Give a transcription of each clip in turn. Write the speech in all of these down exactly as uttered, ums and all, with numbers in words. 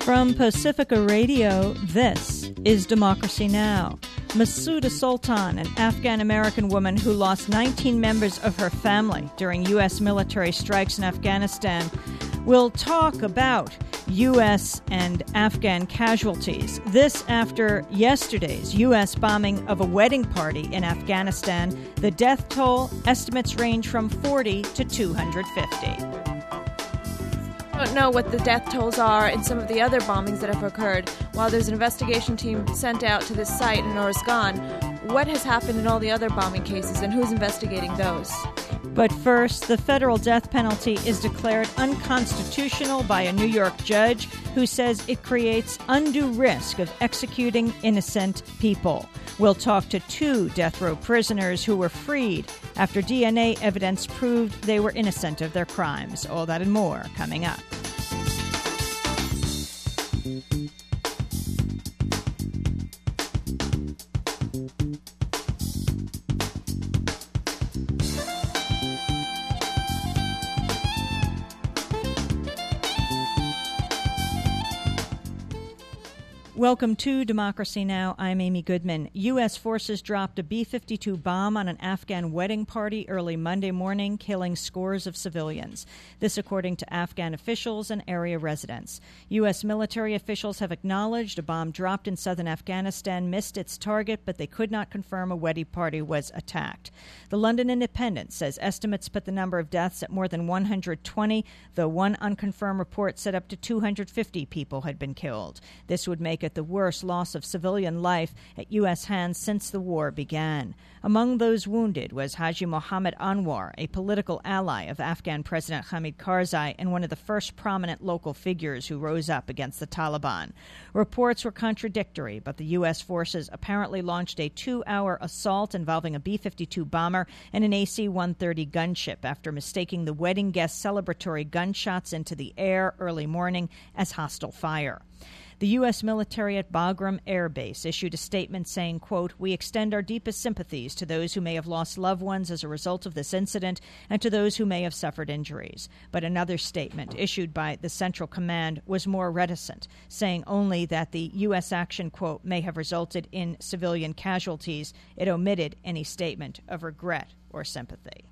From Pacifica Radio, this is Democracy Now! Masouda Sultan, an Afghan-American woman who lost nineteen members of her family during U S military strikes in Afghanistan, will talk about U S and Afghan casualties. This after yesterday's U S bombing of a wedding party in Afghanistan. The death toll estimates range from forty to two hundred fifty. I don't know what the death tolls are in some of the other bombings that have occurred. While there's an investigation team sent out to this site in Oruzgan, what has happened in all the other bombing cases and who's investigating those? But first, the federal death penalty is declared unconstitutional by a New York judge who says it creates undue risk of executing innocent people. We'll talk to two death row prisoners who were freed after D N A evidence proved they were innocent of their crimes. All that and more coming up. Welcome to Democracy Now! I'm Amy Goodman. U S forces dropped a B fifty-two bomb on an Afghan wedding party early Monday morning, killing scores of civilians. This according to Afghan officials and area residents. U S military officials have acknowledged a bomb dropped in southern Afghanistan missed its target, but they could not confirm a wedding party was attacked. The London Independent says estimates put the number of deaths at more than one hundred twenty, though one unconfirmed report said up to two hundred fifty people had been killed. This would make it the worst loss of civilian life at U S hands since the war began. Among those wounded was Haji Mohammed Anwar, a political ally of Afghan President Hamid Karzai and one of the first prominent local figures who rose up against the Taliban. Reports were contradictory, but the U S forces apparently launched a two-hour assault involving a B fifty-two bomber and an A C one thirty gunship after mistaking the wedding guest celebratory gunshots into the air early morning as hostile fire. The U S military at Bagram Air Base issued a statement saying, quote, "We extend our deepest sympathies to those who may have lost loved ones as a result of this incident and to those who may have suffered injuries." But another statement issued by the Central Command was more reticent, saying only that the U S action, quote, "may have resulted in civilian casualties." It omitted any statement of regret or sympathy.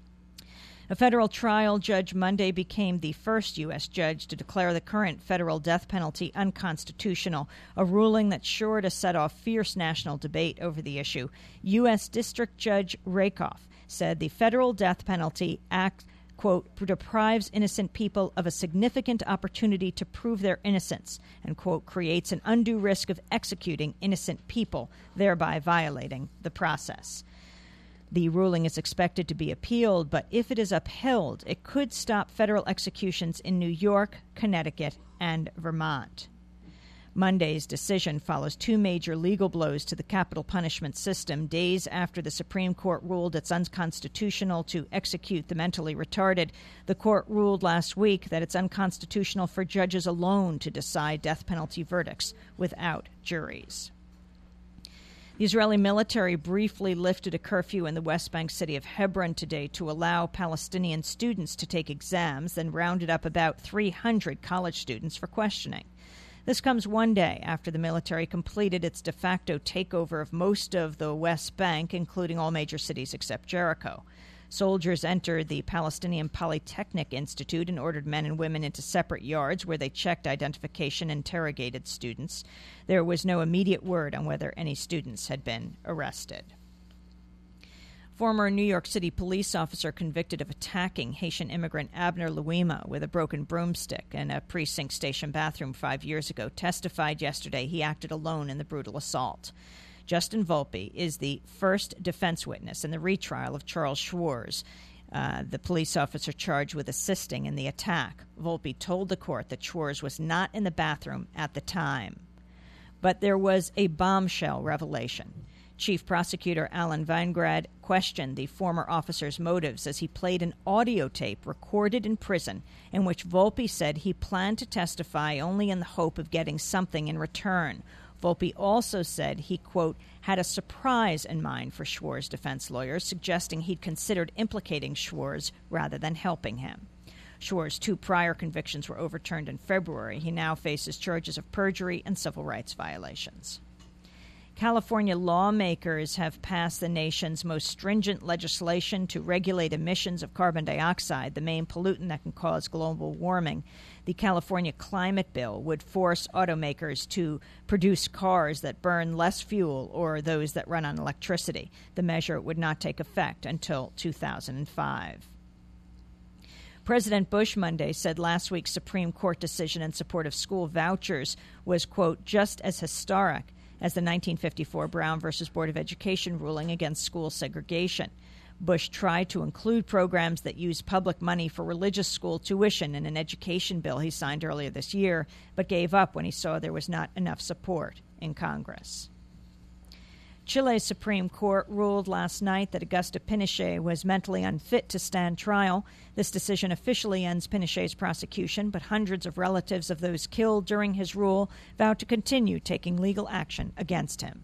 A federal trial judge Monday became the first U S judge to declare the current federal death penalty unconstitutional, a ruling that's sure to set off fierce national debate over the issue. U S District Judge Rakoff said the federal death penalty act, quote, "deprives innocent people of a significant opportunity to prove their innocence," and, quote, "creates an undue risk of executing innocent people, thereby violating the process." The ruling is expected to be appealed, but if it is upheld, it could stop federal executions in New York, Connecticut, and Vermont. Monday's decision follows two major legal blows to the capital punishment system, days after the Supreme Court ruled it's unconstitutional to execute the mentally retarded. The court ruled last week that it's unconstitutional for judges alone to decide death penalty verdicts without juries. The Israeli military briefly lifted a curfew in the West Bank city of Hebron today to allow Palestinian students to take exams, then rounded up about three hundred college students for questioning. This comes one day after the military completed its de facto takeover of most of the West Bank, including all major cities except Jericho. Soldiers entered the Palestinian Polytechnic Institute and ordered men and women into separate yards where they checked identification and interrogated students. There was no immediate word on whether any students had been arrested. Former New York City police officer convicted of attacking Haitian immigrant Abner Louima with a broken broomstick in a precinct station bathroom five years ago testified yesterday he acted alone in the brutal assault. Justin Volpe is the first defense witness in the retrial of Charles Schwarz, uh, the police officer charged with assisting in the attack. Volpe told the court that Schwarz was not in the bathroom at the time. But there was a bombshell revelation. Chief Prosecutor Alan Weingrad questioned the former officer's motives as he played an audio tape recorded in prison in which Volpe said he planned to testify only in the hope of getting something in return. Volpe also said he, quote, had a surprise in mind for Schwarz's defense lawyers, suggesting he'd considered implicating Schwarz rather than helping him. Shore's two prior convictions were overturned in February. He now faces charges of perjury and civil rights violations. California lawmakers have passed the nation's most stringent legislation to regulate emissions of carbon dioxide, the main pollutant that can cause global warming. The California Climate Bill would force automakers to produce cars that burn less fuel or those that run on electricity. The measure would not take effect until two thousand five. President Bush Monday said last week's Supreme Court decision in support of school vouchers was, quote, just as historic as the nineteen fifty-four Brown versus Board of Education ruling against school segregation. Bush tried to include programs that use public money for religious school tuition in an education bill he signed earlier this year, but gave up when he saw there was not enough support in Congress. Chile's Supreme Court ruled last night that Augusto Pinochet was mentally unfit to stand trial. This decision officially ends Pinochet's prosecution, but hundreds of relatives of those killed during his rule vowed to continue taking legal action against him.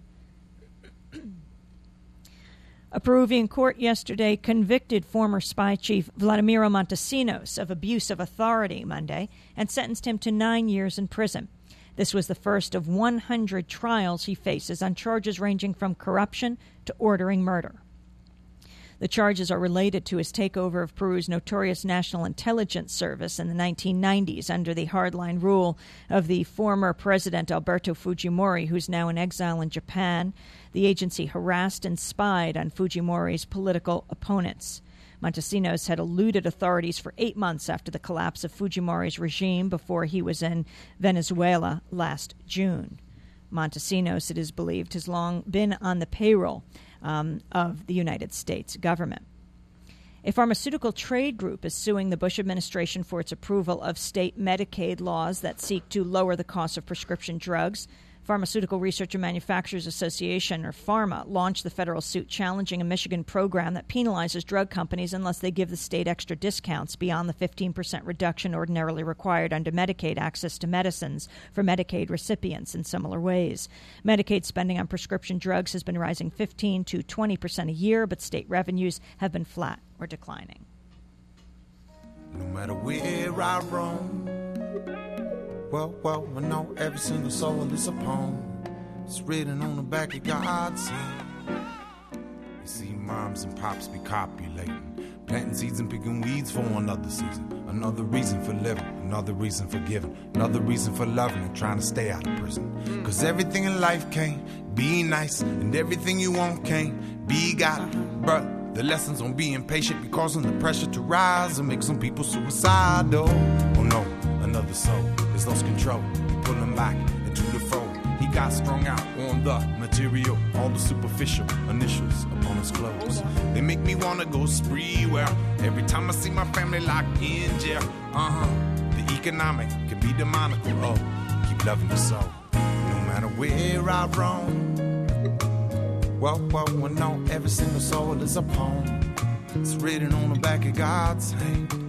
A Peruvian court yesterday convicted former spy chief Vladimiro Montesinos of abuse of authority Monday and sentenced him to nine years in prison. This was the first of one hundred trials he faces on charges ranging from corruption to ordering murder. The charges are related to his takeover of Peru's notorious National Intelligence Service in the nineteen nineties under the hardline rule of the former president Alberto Fujimori, who's now in exile in Japan. The agency harassed and spied on Fujimori's political opponents. Montesinos had eluded authorities for eight months after the collapse of Fujimori's regime before he was in Venezuela last June. Montesinos, it is believed, has long been on the payroll um, of the United States government. A pharmaceutical trade group is suing the Bush administration for its approval of state Medicaid laws that seek to lower the cost of prescription drugs. Pharmaceutical Research and Manufacturers Association, or PhRMA, launched the federal suit challenging a Michigan program that penalizes drug companies unless they give the state extra discounts beyond the fifteen percent reduction ordinarily required under Medicaid access to medicines for Medicaid recipients in similar ways. Medicaid spending on prescription drugs has been rising fifteen to twenty percent a year, but state revenues have been flat or declining. No matter where I roam, well, well, I know every single soul is a poem. It's written on the back of God's hand. You see moms and pops be copulating, planting seeds and picking weeds for another season. Another reason for living, another reason for giving, another reason for loving and trying to stay out of prison. Cause everything in life can't be nice, and everything you want can't be got. But the lessons on being patient be causing the pressure to rise and make some people suicidal. Oh no, another soul is lost control. You pull him back into the fold. He got strung out on the material, all the superficial initials upon his clothes. They make me wanna go spree. Well, every time I see my family locked in jail, uh-huh, the economic can be demonical. Oh, keep loving the soul, no matter where I roam. Well, well, I know every single soul is a poem. It's written on the back of God's hand.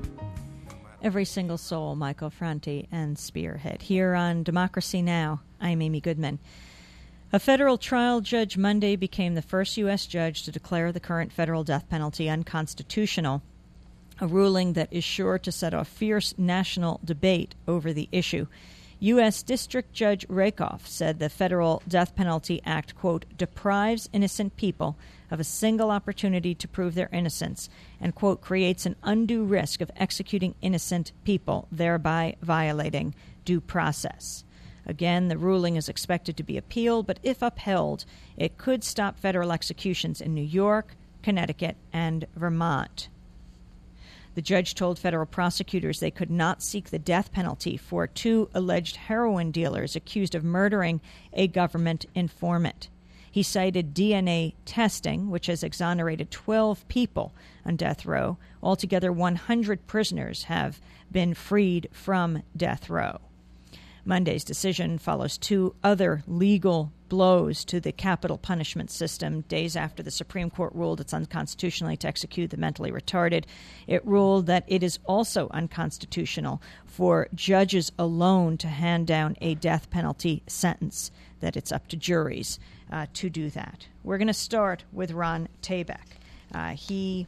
Every Single Soul, Michael Franti and Spearhead. Here on Democracy Now!, I'm Amy Goodman. A federal trial judge Monday became the first U S judge to declare the current federal death penalty unconstitutional, a ruling that is sure to set off fierce national debate over the issue. U S. District Judge Rakoff said the Federal Death Penalty Act, quote, deprives innocent people of a single opportunity to prove their innocence and, quote, creates an undue risk of executing innocent people, thereby violating due process. Again, the ruling is expected to be appealed, but if upheld, it could stop federal executions in New York, Connecticut, and Vermont. The judge told federal prosecutors they could not seek the death penalty for two alleged heroin dealers accused of murdering a government informant. He cited D N A testing, which has exonerated twelve people on death row. Altogether, one hundred prisoners have been freed from death row. Monday's decision follows two other legal blows to the capital punishment system days after the Supreme Court ruled it's unconstitutional to execute the mentally retarded. It ruled that it is also unconstitutional for judges alone to hand down a death penalty sentence, that it's up to juries uh, to do that. We're going to start with Ron Tabak. Uh, he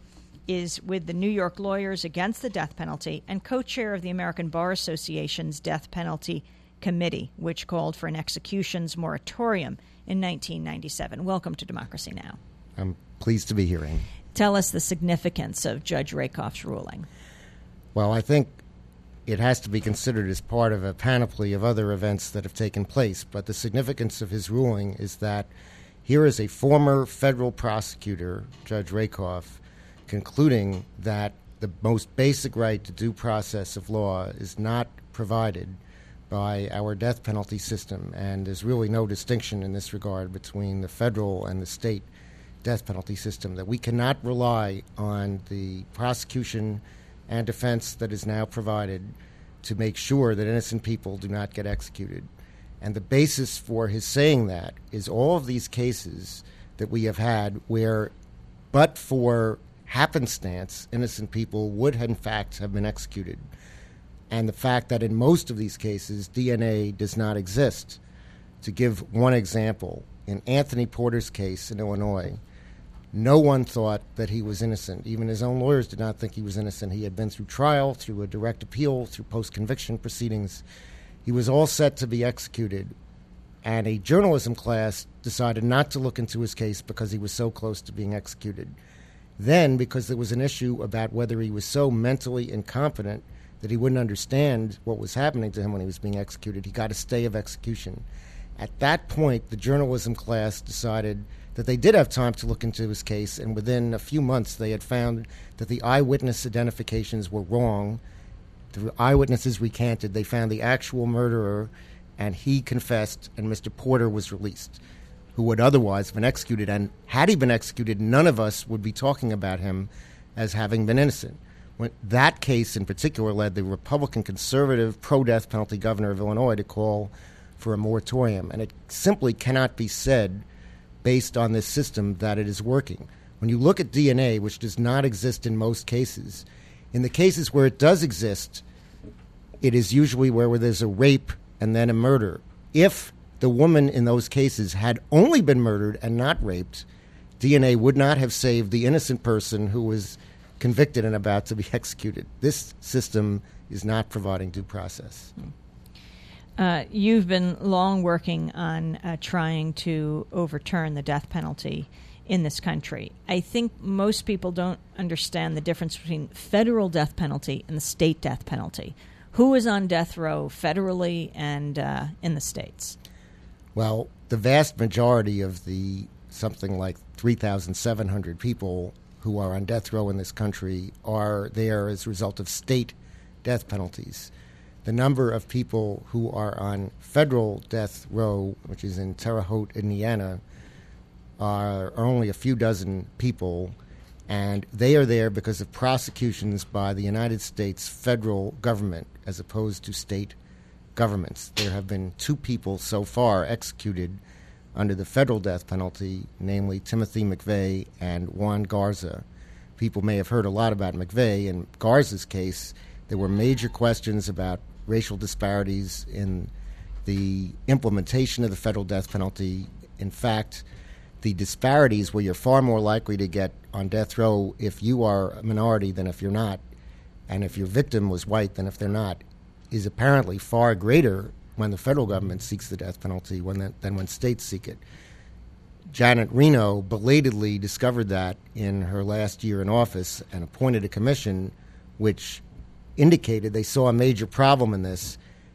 is with the New York Lawyers Against the Death Penalty and co-chair of the American Bar Association's Death Penalty Committee, which called for an executions moratorium in nineteen ninety-seven. Welcome to Democracy Now! I'm pleased to be here, Amy. Tell us the significance of Judge Rakoff's ruling. Well, I think it has to be considered as part of a panoply of other events that have taken place. But the significance of his ruling is that here is a former federal prosecutor, Judge Rakoff, concluding that the most basic right to due process of law is not provided by our death penalty system. And there's really no distinction in this regard between the federal and the state death penalty system, that we cannot rely on the prosecution and defense that is now provided to make sure that innocent people do not get executed. And the basis for his saying that is all of these cases that we have had where, but for happenstance, innocent people would in fact have been executed. And the fact that in most of these cases, D N A does not exist. To give one example, in Anthony Porter's case in Illinois, no one thought that he was innocent. Even his own lawyers did not think he was innocent. He had been through trial, through a direct appeal, through post-conviction proceedings. He was all set to be executed. And a journalism class decided not to look into his case because he was so close to being executed. Then, because there was an issue about whether he was so mentally incompetent that he wouldn't understand what was happening to him when he was being executed, he got a stay of execution. At that point, the journalism class decided that they did have time to look into his case, and within a few months they had found that the eyewitness identifications were wrong. The eyewitnesses recanted. They found the actual murderer, and he confessed, and Mister Porter was released, who would otherwise have been executed. And had he been executed, none of us would be talking about him as having been innocent. When that case in particular led the Republican conservative pro-death penalty governor of Illinois to call for a moratorium. And it simply cannot be said based on this system that it is working. When you look at D N A, which does not exist in most cases, in the cases where it does exist, it is usually where, where there's a rape and then a murder. If the woman in those cases had only been murdered and not raped, D N A would not have saved the innocent person who was convicted and about to be executed. This system is not providing due process. Uh, you've been long working on uh, trying to overturn the death penalty in this country. I think most people don't understand the difference between federal death penalty and the state death penalty. Who is on death row federally and uh, in the states? Well, the vast majority of the something like three thousand seven hundred people who are on death row in this country are there as a result of state death penalties. The number of people who are on federal death row, which is in Terre Haute, Indiana, are, are only a few dozen people, and they are there because of prosecutions by the United States federal government as opposed to state governments. There have been two people so far executed under the federal death penalty, namely Timothy McVeigh and Juan Garza. People may have heard a lot about McVeigh. In Garza's case, there were major questions about racial disparities in the implementation of the federal death penalty. In fact, the disparities where you're far more likely to get on death row if you are a minority than if you're not, and if your victim was white than if they're not, is apparently far greater when the federal government seeks the death penalty when the, than when states seek it. Janet Reno belatedly discovered that in her last year in office and appointed a commission which indicated they saw a major problem in this.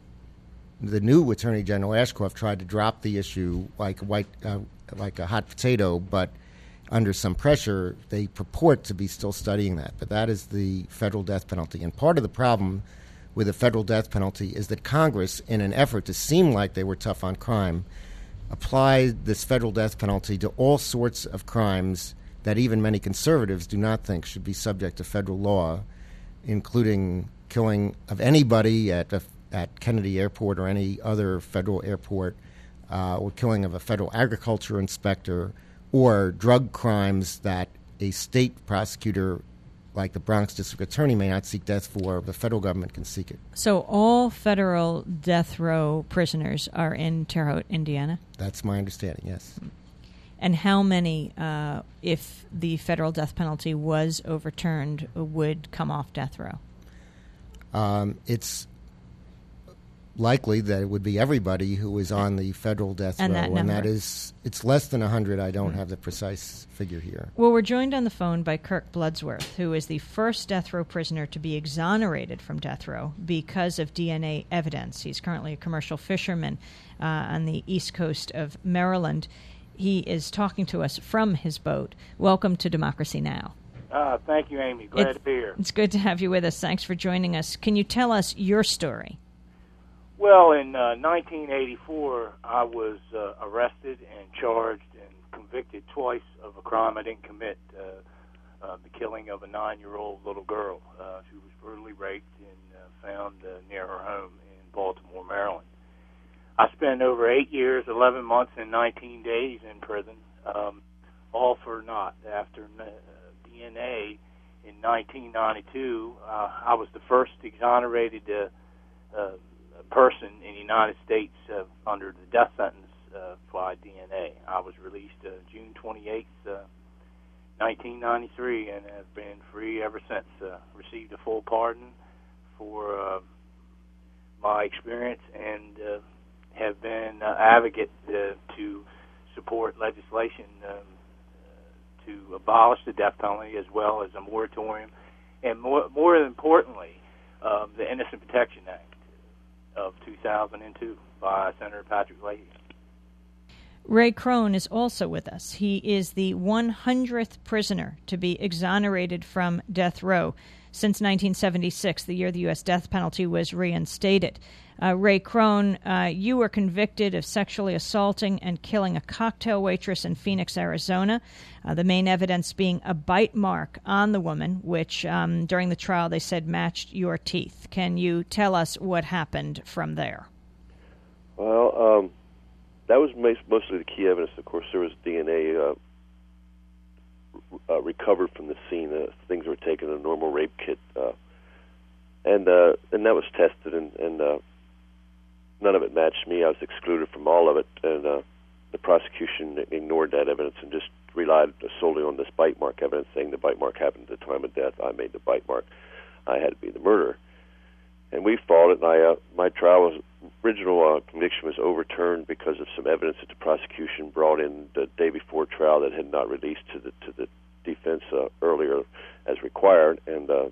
The new Attorney General Ashcroft tried to drop the issue like white, uh, like a hot potato, but under some pressure, they purport to be still studying that. But that is the federal death penalty. And part of the problem with the federal death penalty is that Congress, in an effort to seem like they were tough on crime, applied this federal death penalty to all sorts of crimes that even many conservatives do not think should be subject to federal law, including killing of anybody at a, at Kennedy Airport or any other federal airport, uh, or killing of a federal agriculture inspector, or drug crimes that a state prosecutor like the Bronx District Attorney may not seek death for, the federal government can seek it. So all federal death row prisoners are in Terre Haute, Indiana? That's my understanding, yes. And how many, uh, if the federal death penalty was overturned, would come off death row? Um, it's likely that it would be everybody who is on the federal death and row, that and number. that is, it's less than one hundred. I don't Mm-hmm. have the precise figure here. Well, we're joined on the phone by Kirk Bloodsworth, who is the first death row prisoner to be exonerated from death row because of D N A evidence. He's currently a commercial fisherman uh, on the east coast of Maryland. He is talking to us from his boat. Welcome to Democracy Now! Uh, thank you, Amy. Glad It- to be here. It's good to have you with us. Thanks for joining us. Can you tell us your story? Well, in uh, nineteen eighty-four, I was uh, arrested and charged and convicted twice of a crime I didn't commit, uh, uh, the killing of a nine-year-old little girl. Uh, she was brutally raped and uh, found uh, near her home in Baltimore, Maryland. I spent over eight years, eleven months, and nineteen days in prison, um, all for naught. After uh, D N A in nineteen ninety-two, uh, I was the first exonerated uh, uh, person in the United States uh, under the death sentence uh, by D N A. I was released uh, June twenty-eighth, uh, nineteen ninety-three, and have been free ever since. Uh, received a full pardon for uh, my experience and uh, have been uh, advocate uh, to support legislation um, uh, to abolish the death penalty as well as a moratorium, and more, more importantly, um, the Innocent Protection Act of two thousand two by Senator Patrick Leahy. Ray Crone is also with us. He is the one hundredth prisoner to be exonerated from death row since nineteen seventy-six, the year the U S death penalty was reinstated. Uh, Ray Crone, uh, you were convicted of sexually assaulting and killing a cocktail waitress in Phoenix, Arizona, uh, the main evidence being a bite mark on the woman, which um, during the trial they said matched your teeth. Can you tell us what happened from there? Well, um, that was mostly the key evidence. Of course, there was D N A uh, uh, recovered from the scene. Uh, things were taken in a normal rape kit, uh, and uh, and that was tested, and, and uh, none of it matched me. I was excluded from all of it, and uh, the prosecution ignored that evidence and just relied solely on this bite mark evidence, saying the bite mark happened at the time of death. I made the bite mark. I had to be the murderer. And we fought it, and I, uh, my trial was, original uh, conviction was overturned because of some evidence that the prosecution brought in the day before trial that had not released to the to the defense uh, earlier as required, and uh,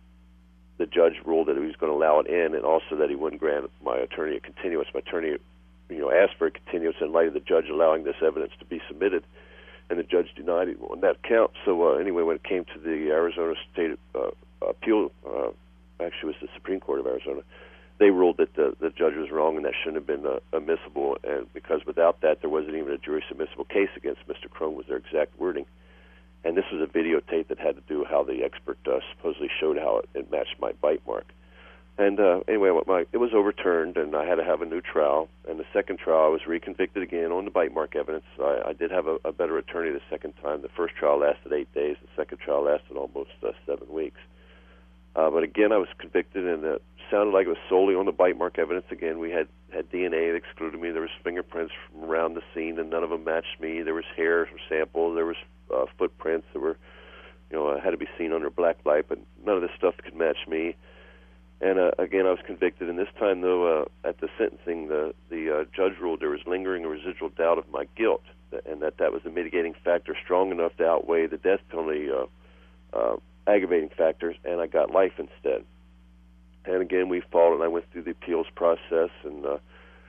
the judge ruled that he was going to allow it in, and also that he wouldn't grant my attorney a continuance. My attorney, you know, asked for a continuance in light of the judge allowing this evidence to be submitted, and the judge denied it on that count. So uh, anyway, when it came to the Arizona State uh, appeal, uh, actually it was the Supreme Court of Arizona, they ruled that the, the judge was wrong and that shouldn't have been uh, admissible, and because without that there wasn't even a jury submissible case against Mister Crone was their exact wording. And this was a videotape that had to do with how the expert uh, supposedly showed how it, it matched my bite mark. And uh, anyway, what my, it was overturned, and I had to have a new trial. And the second trial, I was reconvicted again on the bite mark evidence. I, I did have a, a better attorney the second time. The first trial lasted eight days. The second trial lasted almost uh, seven weeks. Uh, but again, I was convicted, and it sounded like it was solely on the bite mark evidence. Again, we had, had D N A that excluded me. There was fingerprints from around the scene, and none of them matched me. There was hair samples. There was uh, footprints that were, you know, had to be seen under black light, but none of this stuff could match me. And uh, again, I was convicted. And this time, though, uh, at the sentencing, the the uh, judge ruled there was lingering a residual doubt of my guilt, and that that was a mitigating factor strong enough to outweigh the death penalty uh, uh, aggravating factors, and I got life instead. And again, we fought, and I went through the appeals process, and uh,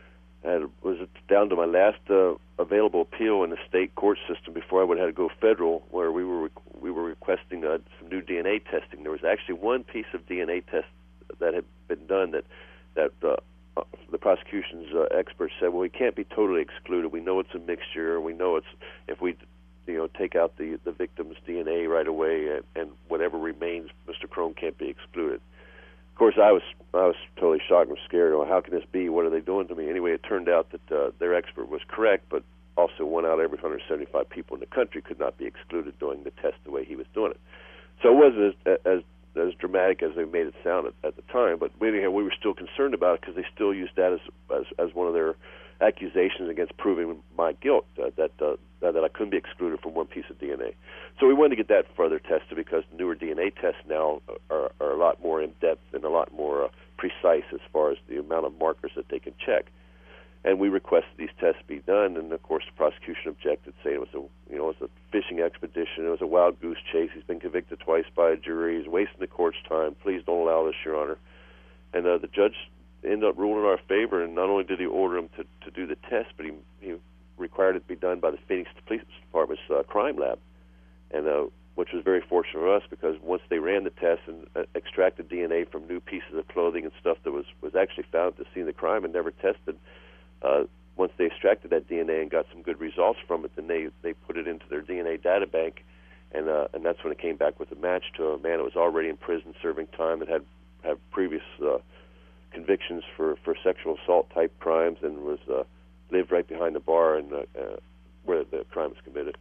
and was down to my last uh, available appeal in the state court system before I would have had to go federal, where we were we were requesting uh, some new D N A testing. There was actually one piece of D N A test that had been done that that uh, uh, the prosecution's uh, experts said, well, we can't be totally excluded. We know it's a mixture. We know it's if we you know take out the the victim's D N A right away, and, and whatever remains, Mister Crone can't be excluded. Of course, I was I was totally shocked and scared. Well, how can this be? What are they doing to me? Anyway, it turned out that uh, their expert was correct, but also one out of every one hundred seventy-five people in the country could not be excluded doing the test the way he was doing it. So it wasn't as as, as dramatic as they made it sound at, at the time, but we, we were still concerned about it because they still used that as, as as one of their accusations against proving my guilt, uh, that uh, that I couldn't be excluded from one piece of D N A. So we wanted to get that further tested because newer D N A tests now are, are a lot more in-depth and a lot more uh, precise as far as the amount of markers that they can check. And we requested these tests be done, and of course the prosecution objected, saying it was a you know it was a fishing expedition, it was a wild goose chase. He's been convicted twice by a jury. He's wasting the court's time. Please don't allow this, Your Honor. And uh, the judge ended up ruling in our favor, and not only did he order him to, to do the test, but he he required it to be done by the Phoenix Police Department's uh, crime lab, and uh, which was very fortunate for us because once they ran the test and uh, extracted D N A from new pieces of clothing and stuff that was was actually found at the scene of the crime and never tested. Uh, once they extracted that D N A and got some good results from it, then they, they put it into their D N A data bank, and uh, and that's when it came back with a match to a man that was already in prison serving time and had had previous uh, convictions for, for sexual assault type crimes and was uh, lived right behind the bar and uh, uh, where the crime was committed.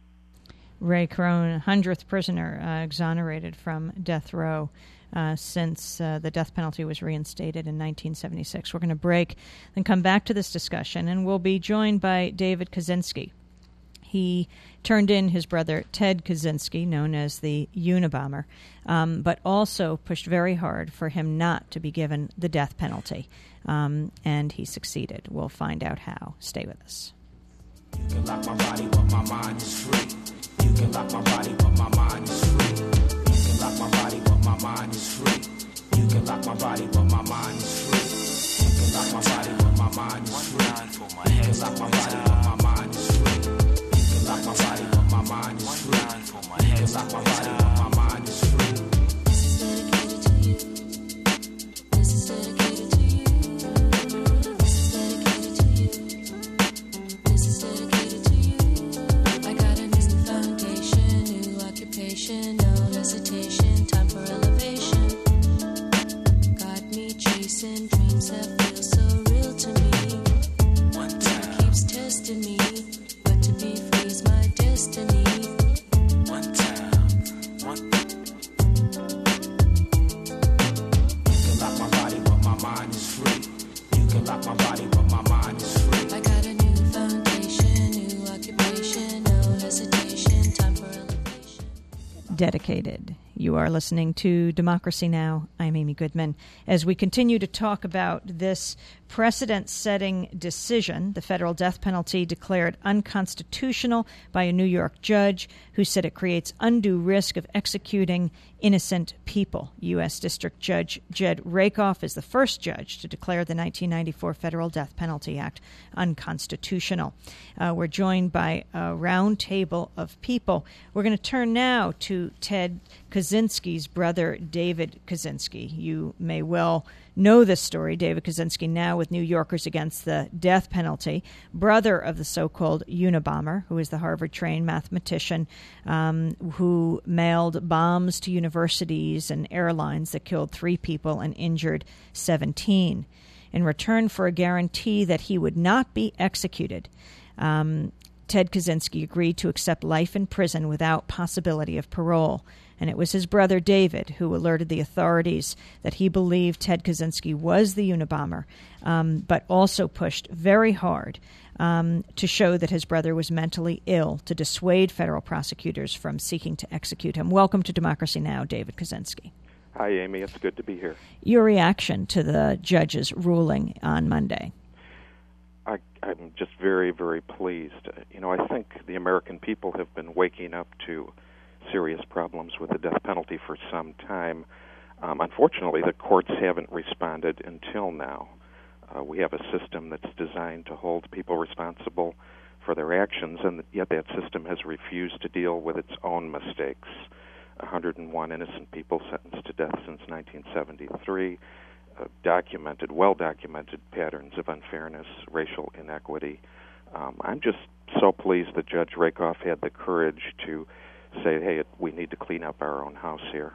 Ray Crone, hundredth prisoner uh, exonerated from death row. Uh, since uh, the death penalty was reinstated in nineteen seventy-six. We're going to break and come back to this discussion, and we'll be joined by David Kaczynski. He turned in his brother Ted Kaczynski, known as the Unabomber, um, but also pushed very hard for him not to be given the death penalty, um, and he succeeded. We'll find out how. Stay with us. You can lock my body, but my mind is free. You can lock my body, but my mind is free. You can lock my body, but my mind is free. You can lock my body, but my mind is free. You can lock my body, but my mind is free. You can lock my body, but my mind is free. You can lock my body, but my mind is free. You can lock my body, but my mind is free. This is dedicated to you. This is dedicated to you. This is dedicated to you. This is dedicated to you. I got a new foundation, new occupation, no hesitation, time for elevation. Got me chasing dreams that feel so real to me. One time keeps testing me, but to be free is my destiny. One time, one. You can lock my body, but my mind is free. You can lock my body, but my mind is free. I got a new foundation, new occupation, no hesitation, time for elevation. Dedicated. You are listening to Democracy Now! I'm Amy Goodman. As we continue to talk about this precedent-setting decision, the federal death penalty declared unconstitutional by a New York judge who said it creates undue risk of executing innocent people. U S. District Judge Jed Rakoff is the first judge to declare the nineteen ninety-four Federal Death Penalty Act unconstitutional. Uh, we're joined by a round table of people. We're going to turn now to Ted Kaczynski's brother, David Kaczynski. You may well know this story. David Kaczynski, now with New Yorkers Against the Death Penalty, brother of the so-called Unabomber, who is the Harvard-trained mathematician um, who mailed bombs to universities and airlines that killed three people and injured seventeen. In return for a guarantee that he would not be executed, um, Ted Kaczynski agreed to accept life in prison without possibility of parole. And it was his brother David who alerted the authorities that he believed Ted Kaczynski was the Unabomber, um, but also pushed very hard um, to show that his brother was mentally ill to dissuade federal prosecutors from seeking to execute him. Welcome to Democracy Now!, David Kaczynski. Hi, Amy. It's good to be here. Your reaction to the judge's ruling on Monday? I, I'm just very, very pleased. You know, I think the American people have been waking up to serious problems with the death penalty for some time. Um, unfortunately, the courts haven't responded until now. Uh, we have a system that's designed to hold people responsible for their actions, and yet that system has refused to deal with its own mistakes. one hundred one innocent people sentenced to death since nineteen seventy-three, uh, documented, well-documented patterns of unfairness, racial inequity. Um, I'm just so pleased that Judge Rakoff had the courage to say, hey, we need to clean up our own house here.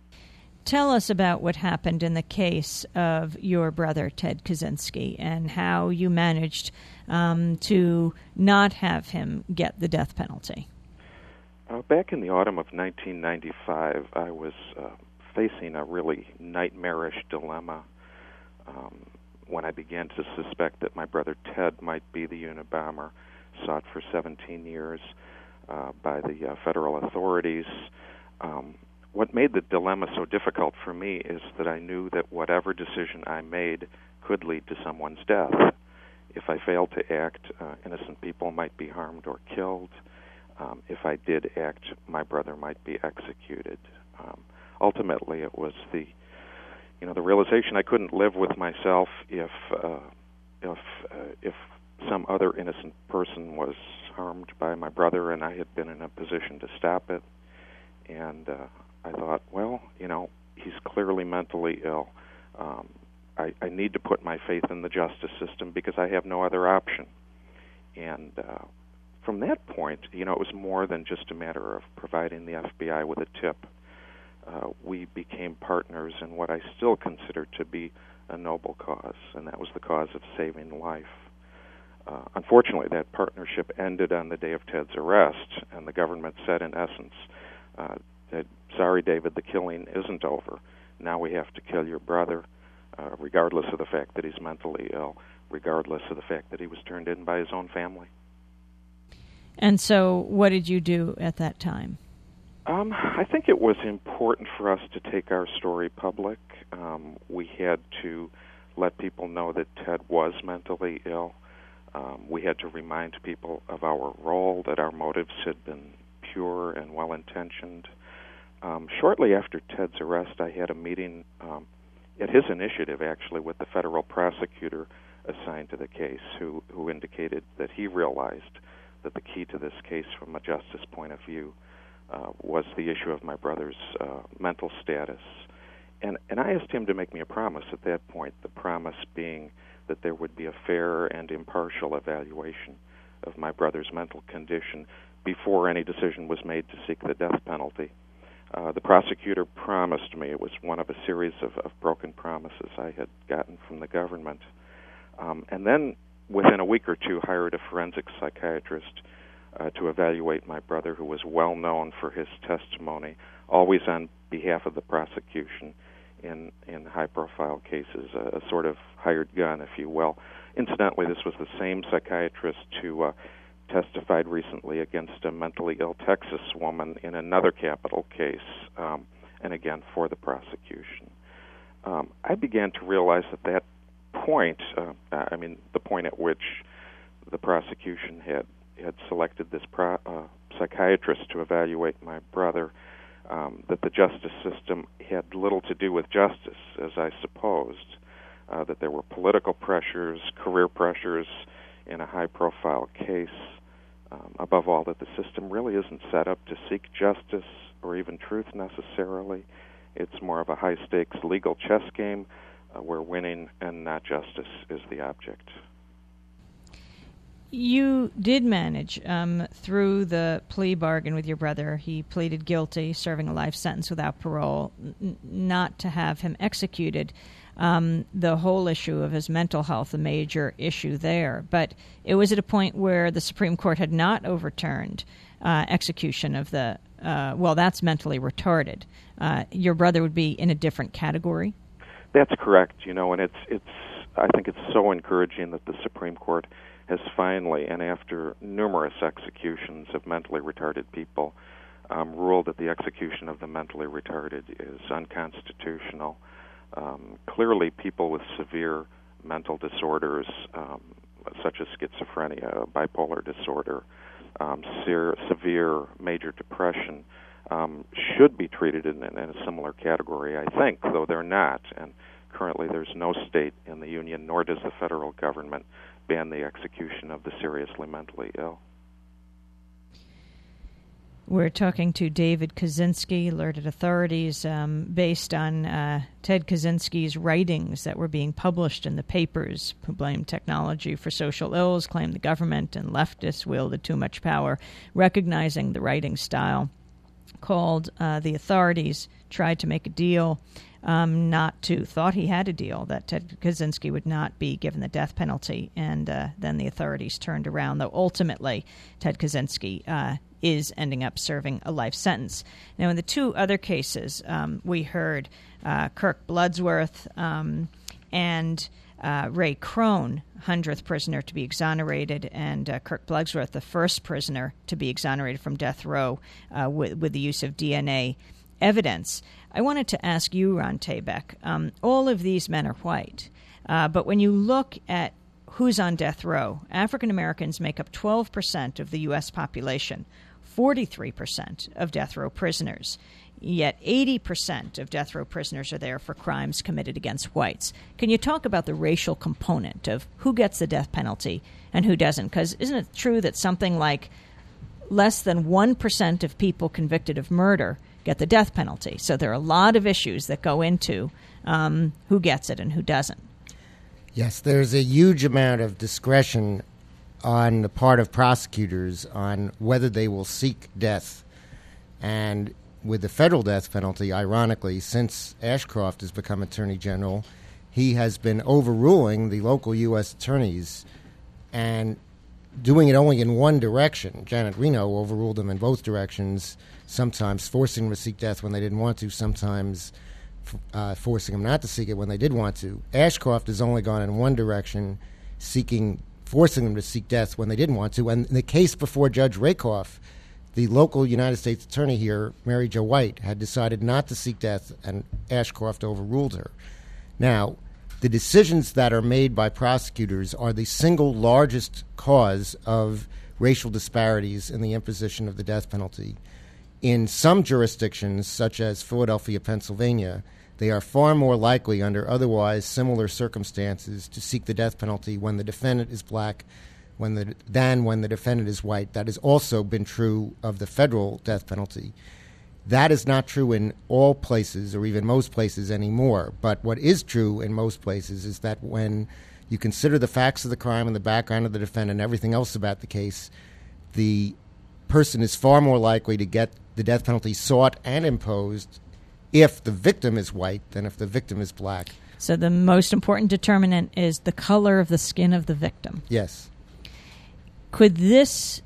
Tell us about what happened in the case of your brother, Ted Kaczynski, and how you managed um, to not have him get the death penalty. Uh, back in the autumn of nineteen ninety-five, I was uh, facing a really nightmarish dilemma. Um, when I began to suspect that my brother Ted might be the Unabomber, sought for seventeen years uh, by the uh, federal authorities. Um, what made the dilemma so difficult for me is that I knew that whatever decision I made could lead to someone's death. If I failed to act, uh, innocent people might be harmed or killed. Um, if I did act, my brother might be executed. Um, ultimately, it was the, you know, the realization I couldn't live with myself if, uh, if, uh, if some other innocent person was harmed by my brother, and I had been in a position to stop it. And uh, I thought, well, you know, he's clearly mentally ill. Um, I, I need to put my faith in the justice system because I have no other option. And uh, from that point, you know, it was more than just a matter of providing the F B I with a tip. Uh, we became partners in what I still consider to be a noble cause, and that was the cause of saving life. Uh, unfortunately, that partnership ended on the day of Ted's arrest, and the government said, in essence, uh, that, sorry, David, the killing isn't over. Now we have to kill your brother, uh, regardless of the fact that he's mentally ill, regardless of the fact that he was turned in by his own family. And so what did you do at that time? Um, I think it was important for us to take our story public. Um, we had to let people know that Ted was mentally ill. Um, we had to remind people of our role, that our motives had been pure and well-intentioned. Um, shortly after Ted's arrest, I had a meeting um, at his initiative, actually, with the federal prosecutor assigned to the case, who, who indicated that he realized that the key to this case from a justice point of view uh, was the issue of my brother's uh, mental status. And, and I asked him to make me a promise at that point, the promise being that there would be a fair and impartial evaluation of my brother's mental condition before any decision was made to seek the death penalty. Uh, the prosecutor promised me, it was one of a series of, of broken promises I had gotten from the government, um, and then within a week or two hired a forensic psychiatrist uh, to evaluate my brother, who was well known for his testimony, always on behalf of the prosecution in, in high-profile cases, a, a sort of hired gun, if you will. Incidentally, this was the same psychiatrist who uh, testified recently against a mentally ill Texas woman in another capital case, um, and again for the prosecution. Um, I began to realize at that point, uh, I mean, the point at which the prosecution had had selected this pro, uh, psychiatrist to evaluate my brother, um, that the justice system had little to do with justice, as I supposed, uh, that there were political pressures, career pressures in a high-profile case. Um, above all, that the system really isn't set up to seek justice or even truth necessarily. It's more of a high-stakes legal chess game uh, where winning and not justice is the object. You did manage, um, through the plea bargain with your brother, he pleaded guilty, serving a life sentence without parole, n- not to have him executed. Um, the whole issue of his mental health, a major issue there. But it was at a point where the Supreme Court had not overturned uh, execution of the, uh, well, that's mentally retarded. Uh, your brother would be in a different category? That's correct, you know, and it's, it's, I think it's so encouraging that the Supreme Court has finally, and after numerous executions of mentally retarded people, um, ruled that the execution of the mentally retarded is unconstitutional. Um, clearly, people with severe mental disorders, um, such as schizophrenia, bipolar disorder, um, se- severe major depression, um, should be treated in, in a similar category, I think, though they're not. And currently, there's no state in the union, nor does the federal government, ban the execution of the seriously mentally ill. We're talking to David Kaczynski, alerted authorities, um, based on uh, Ted Kaczynski's writings that were being published in the papers, who blamed technology for social ills, claimed the government and leftists wielded too much power. Recognizing the writing style, called uh, the authorities, tried to make a deal, um, not to, thought he had a deal, that Ted Kaczynski would not be given the death penalty, and uh, then the authorities turned around, though ultimately Ted Kaczynski uh, is ending up serving a life sentence. Now, in the two other cases, um, we heard uh, Kirk Bloodsworth um, and uh, Ray Crone, hundredth prisoner to be exonerated, and uh, Kirk Blogsworth, the first prisoner to be exonerated from death row uh, with, with the use of D N A evidence. I wanted to ask you, Ron Tabak, um, all of these men are white, uh, but when you look at who's on death row, African Americans make up twelve percent of the U S population, forty-three percent of death row prisoners. Yet eighty percent of death row prisoners are there for crimes committed against whites. Can you talk about the racial component of who gets the death penalty and who doesn't? Because isn't it true that something like less than one percent of people convicted of murder get the death penalty? So there are a lot of issues that go into um, who gets it and who doesn't. Yes, there's a huge amount of discretion on the part of prosecutors on whether they will seek death. And with the federal death penalty, ironically, since Ashcroft has become Attorney General, he has been overruling the local U S attorneys and doing it only in one direction. Janet Reno overruled them in both directions, sometimes forcing them to seek death when they didn't want to, sometimes uh, forcing them not to seek it when they did want to. Ashcroft has only gone in one direction, seeking, forcing them to seek death when they didn't want to. And in the case before Judge Rakoff, the local United States attorney here, Mary Jo White, had decided not to seek death, and Ashcroft overruled her. Now, the decisions that are made by prosecutors are the single largest cause of racial disparities in the imposition of the death penalty. In some jurisdictions, such as Philadelphia, Pennsylvania, they are far more likely under otherwise similar circumstances to seek the death penalty when the defendant is black when the, than when the defendant is white. That has also been true of the federal death penalty. That is not true in all places or even most places anymore. But what is true in most places is that when you consider the facts of the crime and the background of the defendant and everything else about the case, the person is far more likely to get the death penalty sought and imposed if the victim is white than if the victim is black. So the most important determinant is the color of the skin of the victim. Yes. Could this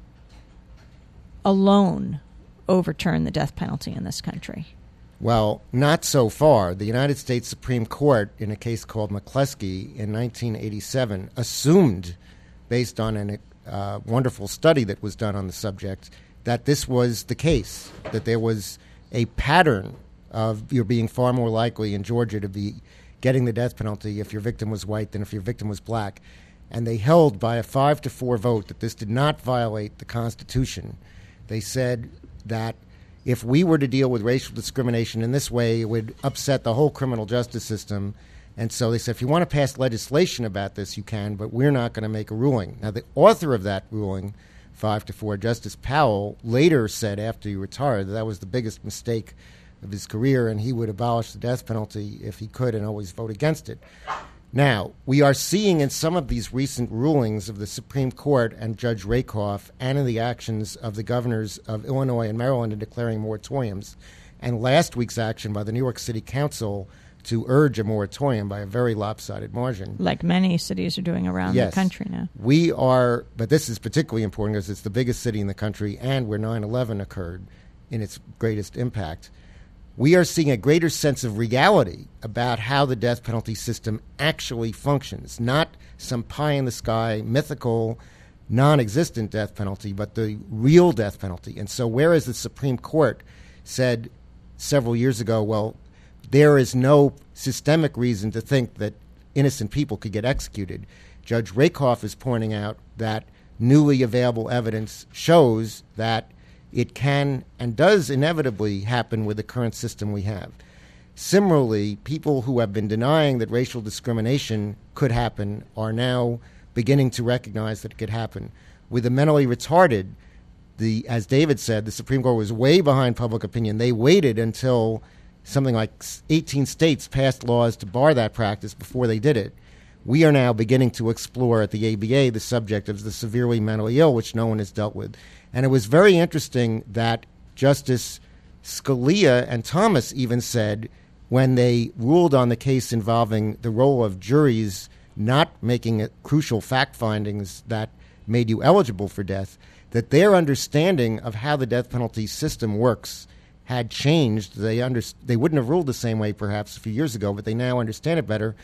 alone overturn the death penalty in this country? Well, not so far. The United States Supreme Court, in a case called McCleskey in nineteen eighty-seven, assumed, based on a uh, wonderful study that was done on the subject, that this was the case, that there was a pattern of you're being far more likely in Georgia to be getting the death penalty if your victim was white than if your victim was black. And they held by a five to four vote that this did not violate the Constitution. They said that if we were to deal with racial discrimination in this way, it would upset the whole criminal justice system. And so they said, if you want to pass legislation about this, you can, but we're not going to make a ruling. Now, the author of that ruling, five to four, Justice Powell, later said after he retired that that was the biggest mistake of his career, and he would abolish the death penalty if he could and always vote against it. Now, we are seeing in some of these recent rulings of the Supreme Court and Judge Rakoff and in the actions of the governors of Illinois and Maryland in declaring moratoriums, and last week's action by the New York City Council to urge a moratorium by a very lopsided margin. Like many cities are doing around yes, the country now. We are, but this is particularly important because it's the biggest city in the country and where nine eleven occurred in its greatest impact. We are seeing a greater sense of reality about how the death penalty system actually functions, not some pie-in-the-sky, mythical, non-existent death penalty, but the real death penalty. And so whereas the Supreme Court said several years ago, well, there is no systemic reason to think that innocent people could get executed, Judge Rakoff is pointing out that newly available evidence shows that it can and does inevitably happen with the current system we have. Similarly, people who have been denying that racial discrimination could happen are now beginning to recognize that it could happen. With the mentally retarded, the as David said, the Supreme Court was way behind public opinion. They waited until something like eighteen states passed laws to bar that practice before they did it. We are now beginning to explore at the A B A the subject of the severely mentally ill, which no one has dealt with. And it was very interesting that Justice Scalia and Thomas even said when they ruled on the case involving the role of juries not making crucial fact findings that made you eligible for death, that their understanding of how the death penalty system works had changed. They under, they wouldn't have ruled the same way perhaps a few years ago, but they now understand it better.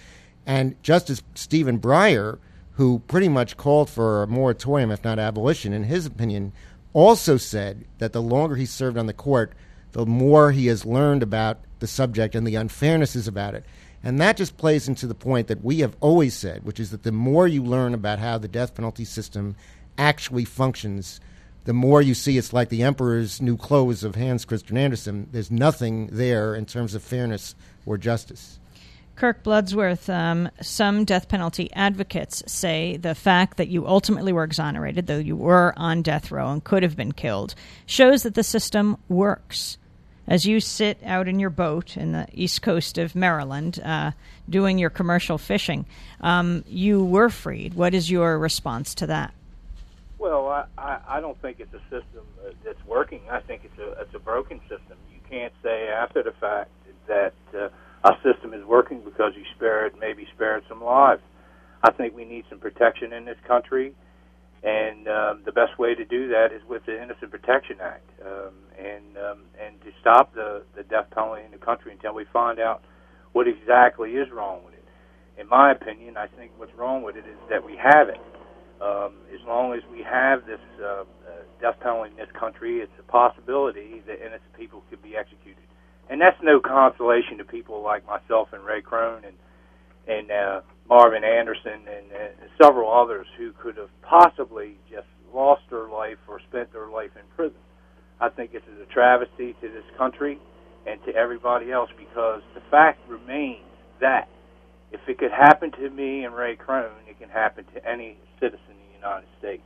And Justice Stephen Breyer, who pretty much called for a moratorium, if not abolition, in his opinion, also said that the longer he served on the court, the more he has learned about the subject and the unfairnesses about it. And that just plays into the point that we have always said, which is that the more you learn about how the death penalty system actually functions, the more you see it's like the emperor's new clothes of Hans Christian Andersen. There's nothing there in terms of fairness or justice. Kirk Bloodsworth, um, some death penalty advocates say the fact that you ultimately were exonerated, though you were on death row and could have been killed, shows that the system works. As you sit out in your boat in the east coast of Maryland uh, doing your commercial fishing, um, you were freed. What is your response to that? Well, I, I, I don't think it's a system uh, that's working. I think it's a it's a broken system. You can't say after the fact that uh, our system is working because you spared maybe spared some lives. I think we need some protection in this country, and um, the best way to do that is with the Innocent Protection Act, um, and um, and to stop the, the death penalty in the country until we find out what exactly is wrong with it. In my opinion, I think what's wrong with it is that we have it. Um, as long as we have this uh, uh, death penalty in this country, it's a possibility that innocent people could be executed. And that's no consolation to people like myself and Ray Crone and and uh, Marvin Anderson and uh, several others who could have possibly just lost their life or spent their life in prison. I think this is a travesty to this country and to everybody else, because the fact remains that if it could happen to me and Ray Crone, it can happen to any citizen in the United States.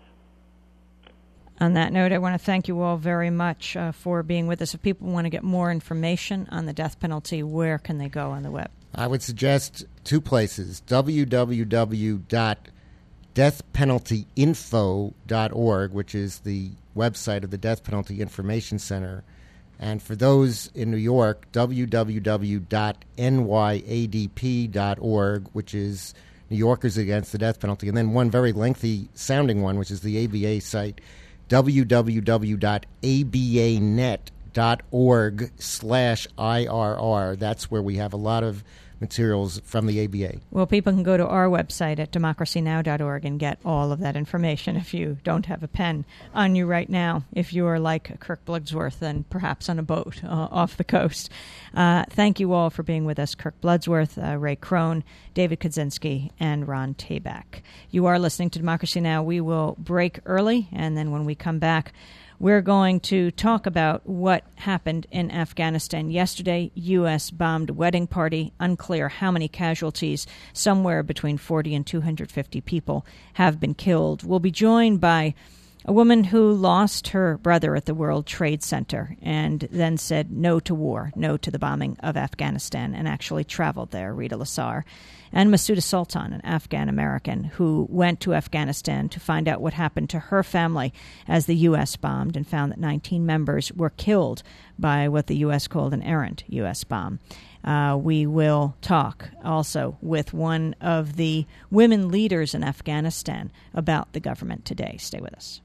On that note, I want to thank you all very much uh, for being with us. If people want to get more information on the death penalty, where can they go on the web? I would suggest two places, w w w dot death penalty info dot org, which is the website of the Death Penalty Information Center. And for those in New York, w w w dot n y a d p dot org, which is New Yorkers Against the Death Penalty. And then one very lengthy sounding one, which is the A B A site, w w w dot a b a net dot org slash I R R. That's where we have a lot of materials from the A B A. Well, people can go to our website at democracy now dot org and get all of that information if you don't have a pen on you right now, if you are like Kirk Bloodsworth and perhaps on a boat uh, off the coast. Uh, thank you all for being with us. Kirk Bloodsworth, uh, Ray Crone, David Kaczynski, and Ron Tabak. You are listening to Democracy Now! We will break early, and then when we come back, we're going to talk about what happened in Afghanistan yesterday. U S bombed wedding party. Unclear how many casualties. Somewhere between forty and two hundred fifty people have been killed. We'll be joined by a woman who lost her brother at the World Trade Center and then said no to war, no to the bombing of Afghanistan, and actually traveled there, Rita Lasar. And Masuda Sultan, an Afghan-American who went to Afghanistan to find out what happened to her family as the U S bombed, and found that nineteen members were killed by what the U S called an errant U S bomb. Uh, we will talk also with one of the women leaders in Afghanistan about the government today. Stay with us.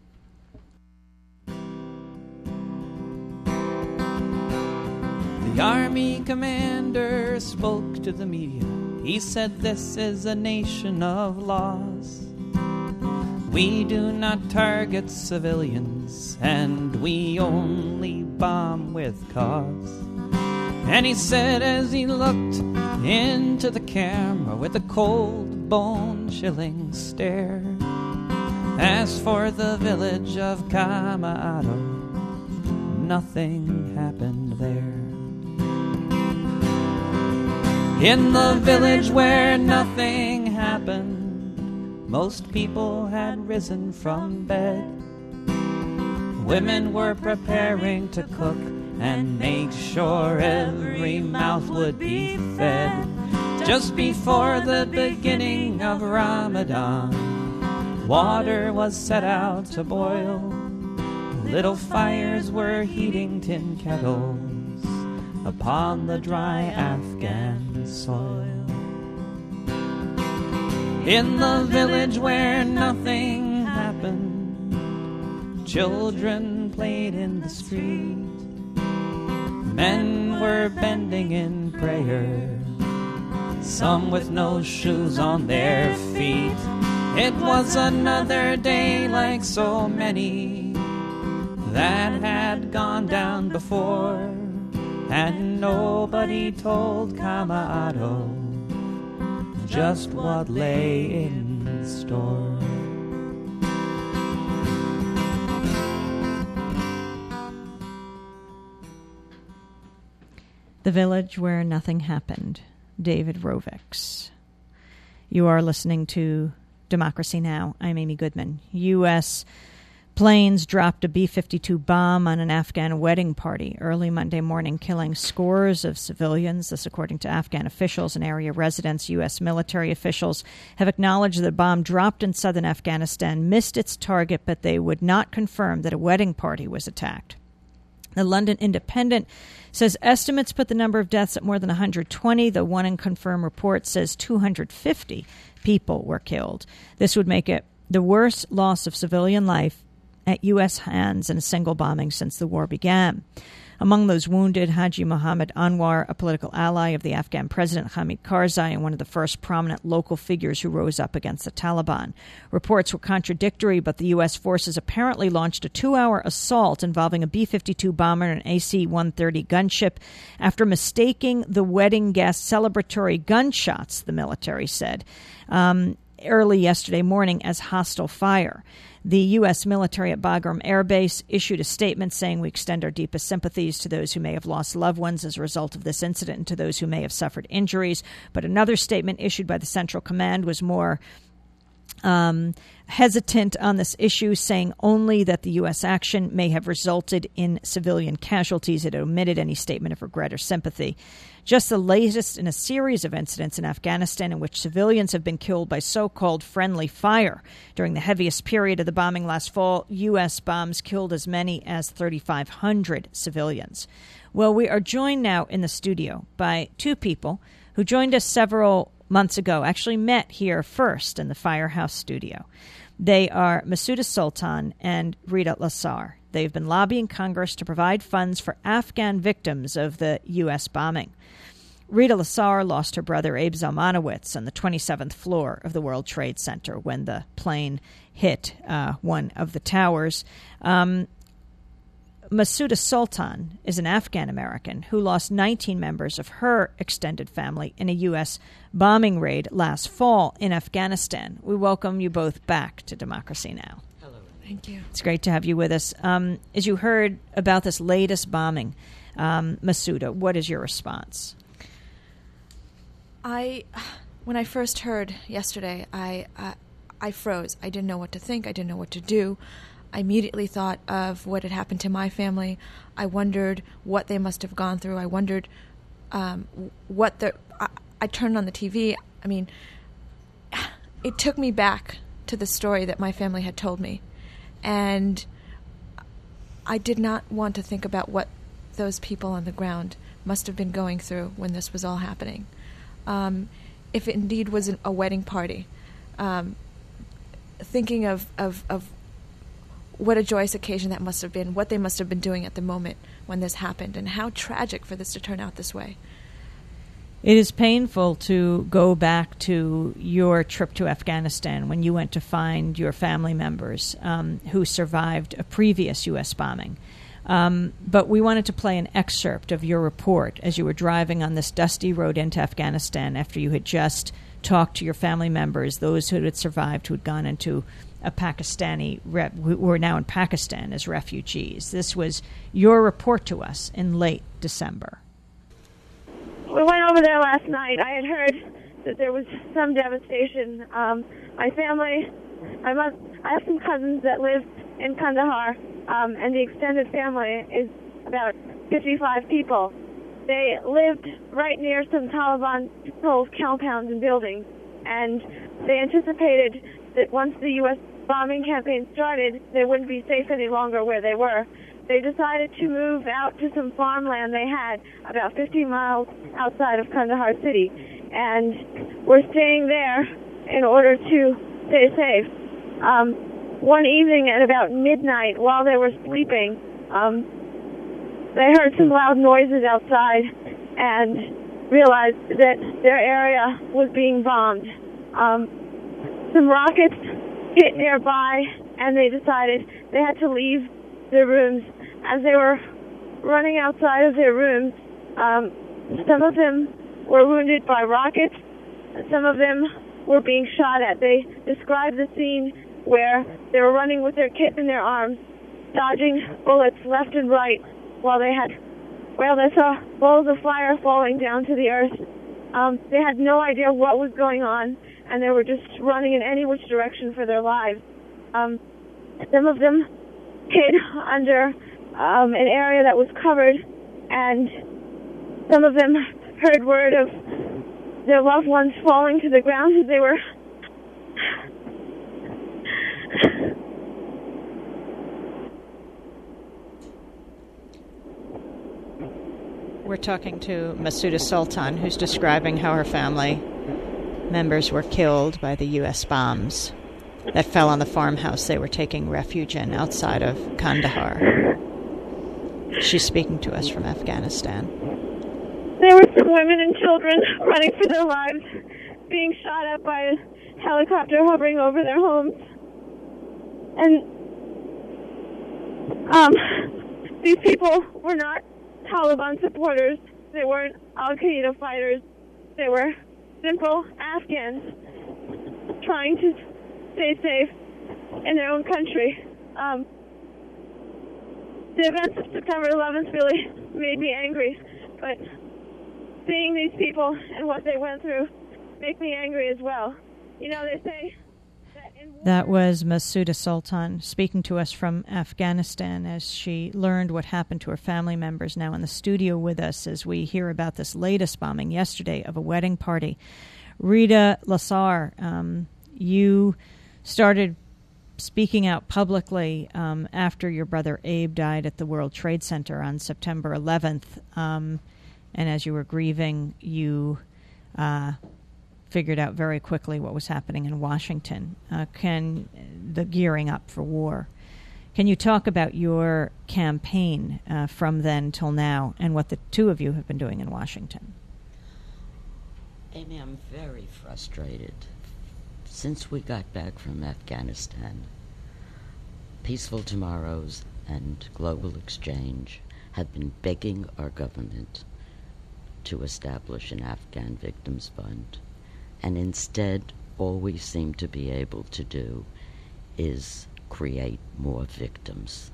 The army commander spoke to the media. He said, "This is a nation of laws. We do not target civilians, and we only bomb with cause." And he said as he looked into the camera with a cold, bone-chilling stare, "As for the village of Kamado, nothing happened there." In the village where nothing happened, most people had risen from bed. Women were preparing to cook and make sure every mouth would be fed. Just before the beginning of Ramadan, water was set out to boil. Little fires were heating tin kettles upon the dry Afghan soil. In the village where nothing happened, children played in the street. Men were bending in prayer, some with no shoes on their feet. It was another day like so many that had gone down before, and nobody told Kama'ato just what lay in store. The Village Where Nothing Happened, David Rovics. You are listening to Democracy Now! I'm Amy Goodman. U S planes dropped a B fifty-two bomb on an Afghan wedding party early Monday morning, killing scores of civilians. This according to Afghan officials and area residents. U S military officials have acknowledged that a bomb dropped in southern Afghanistan missed its target, but they would not confirm that a wedding party was attacked. The London Independent says estimates put the number of deaths at more than one hundred twenty. The one in confirmed report says two hundred fifty people were killed. This would make it the worst loss of civilian life at U S hands in a single bombing since the war began. Among those wounded, Haji Mohammed Anwar, a political ally of the Afghan president Hamid Karzai and one of the first prominent local figures who rose up against the Taliban. Reports were contradictory, but the U S forces apparently launched a two-hour assault involving a B fifty-two bomber and an A C one thirty gunship after mistaking the wedding guest celebratory gunshots, the military said, um, early yesterday morning as hostile fire. The U S military at Bagram Air Base issued a statement saying, "We extend our deepest sympathies to those who may have lost loved ones as a result of this incident and to those who may have suffered injuries." But another statement issued by the Central Command was more um, hesitant on this issue, saying only that the U S action may have resulted in civilian casualties. It omitted any statement of regret or sympathy. Just the latest in a series of incidents in Afghanistan in which civilians have been killed by so-called friendly fire. During the heaviest period of the bombing last fall, U S bombs killed as many as thirty-five hundred civilians. Well, we are joined now in the studio by two people who joined us several months ago, actually met here first in the Firehouse studio. They are Masuda Sultan and Rita Lasar. They've been lobbying Congress to provide funds for Afghan victims of the U S bombing. Rita Lasar lost her brother Abe Zalmanowitz on the twenty-seventh floor of the World Trade Center when the plane hit uh, one of the towers. Um, Masuda Sultan is an Afghan-American who lost nineteen members of her extended family in a U S bombing raid last fall in Afghanistan. We welcome you both back to Democracy Now! Hello. Thank you. It's great to have you with us. Um, as you heard about this latest bombing, um, Masuda, what is your response? I, when I first heard yesterday, I, uh, I froze. I didn't know what to think. I didn't know what to do. I immediately thought of what had happened to my family. I wondered what they must have gone through. I wondered um, what the. I, I turned on the T V. I mean, it took me back to the story that my family had told me, and I did not want to think about what those people on the ground must have been going through when this was all happening. Um, if it indeed was an, a wedding party, um, thinking of, of, of what a joyous occasion that must have been, what they must have been doing at the moment when this happened, and how tragic for this to turn out this way. It is painful to go back to your trip to Afghanistan when you went to find your family members um, who survived a previous U S bombing. Um, but we wanted to play an excerpt of your report as you were driving on this dusty road into Afghanistan after you had just talked to your family members, those who had survived, who had gone into a Pakistani, rep, who were now in Pakistan as refugees. This was your report to us in late December. We went over there last night. I had heard that there was some devastation. Um, my family, my mother, I have some cousins that live in Kandahar, um, and the extended family is about fifty-five people. They lived right near some Taliban-controlled compounds and buildings, and they anticipated that once the U S bombing campaign started, they wouldn't be safe any longer where they were. They decided to move out to some farmland they had about fifteen miles outside of Kandahar city, and we're staying there in order to stay safe. Um, one evening at about midnight, while they were sleeping, um, they heard some loud noises outside, and realized that their area was being bombed. Um, some rockets hit nearby, and they decided they had to leave their rooms. As they were running outside of their rooms, um, some of them were wounded by rockets. Some of them were being shot at. They described the scene where they were running with their kids in their arms, dodging bullets left and right, while they had, well, they saw balls of fire falling down to the earth. Um, they had no idea what was going on, and they were just running in any which direction for their lives. Um, some of them hid under um, an area that was covered, and some of them heard word of their loved ones falling to the ground as they were We're talking to Masuda Sultan, who's describing how her family members were killed by the U S bombs that fell on the farmhouse they were taking refuge in outside of Kandahar. She's speaking to us from Afghanistan. There were some women and children running for their lives, being shot at by a helicopter hovering over their homes. And um, these people were not Taliban supporters. They weren't Al-Qaeda fighters. They were simple Afghans trying to stay safe in their own country. Um, the events of September eleventh really made me angry, but seeing these people and what they went through make me angry as well. You know, they say that in war- That was Masuda Sultan speaking to us from Afghanistan as she learned what happened to her family members, now in the studio with us as we hear about this latest bombing yesterday of a wedding party. Rita Lasar, um, you started speaking out publicly um, after your brother Abe died at the World Trade Center on September eleventh. Um, and as you were grieving, you uh, figured out very quickly what was happening in Washington, uh, can the gearing up for war. Can you talk about your campaign uh, from then till now and what the two of you have been doing in Washington? Amy, I'm very frustrated. Since we got back from Afghanistan, Peaceful Tomorrows and Global Exchange have been begging our government to establish an Afghan Victims Fund, and instead all we seem to be able to do is create more victims.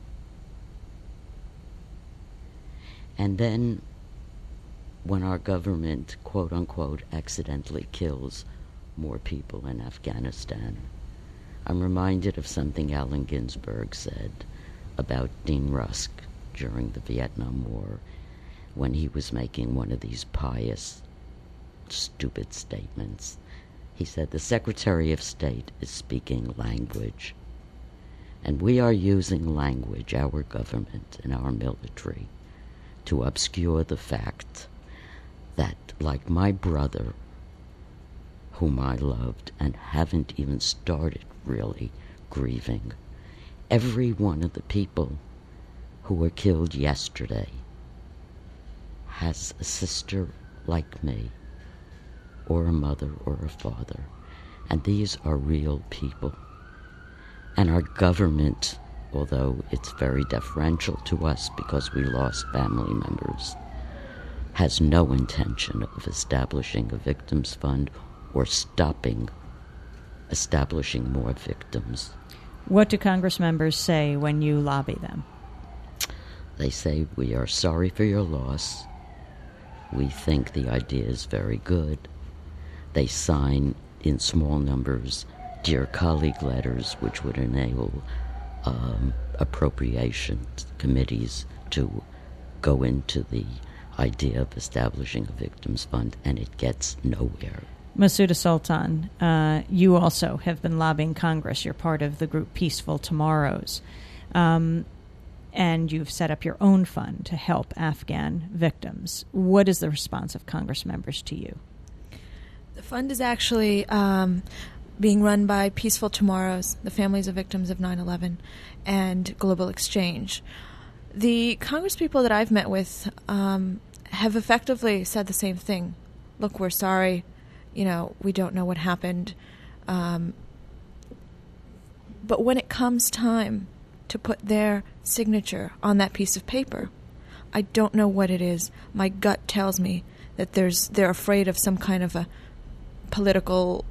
And then when our government, quote-unquote, accidentally kills more people in Afghanistan, I'm reminded of something Allen Ginsberg said about Dean Rusk during the Vietnam War when he was making one of these pious, stupid statements. He said, the Secretary of State is speaking language, and we are using language, our government and our military, to obscure the fact that, like my brother, whom I loved and haven't even started really grieving, every one of the people who were killed yesterday has a sister like me, or a mother or a father, and these are real people. And our government, although it's very deferential to us because we lost family members, has no intention of establishing a victims fund or stopping establishing more victims. What do Congress members say when you lobby them? They say, we are sorry for your loss. We think the idea is very good. They sign in small numbers dear colleague letters which would enable um, appropriations committees to go into the idea of establishing a victims fund, and it gets nowhere. Masuda Sultan, uh, you also have been lobbying Congress. You're part of the group Peaceful Tomorrows. Um, and you've set up your own fund to help Afghan victims. What is the response of Congress members to you? The fund is actually um, being run by Peaceful Tomorrows, the families of victims of nine eleven, and Global Exchange. The congresspeople that I've met with um, have effectively said the same thing. Look, we're sorry. You know, we don't know what happened. Um, but when it comes time to put their signature on that piece of paper, I don't know what it is. My gut tells me that there's they're afraid of some kind of a political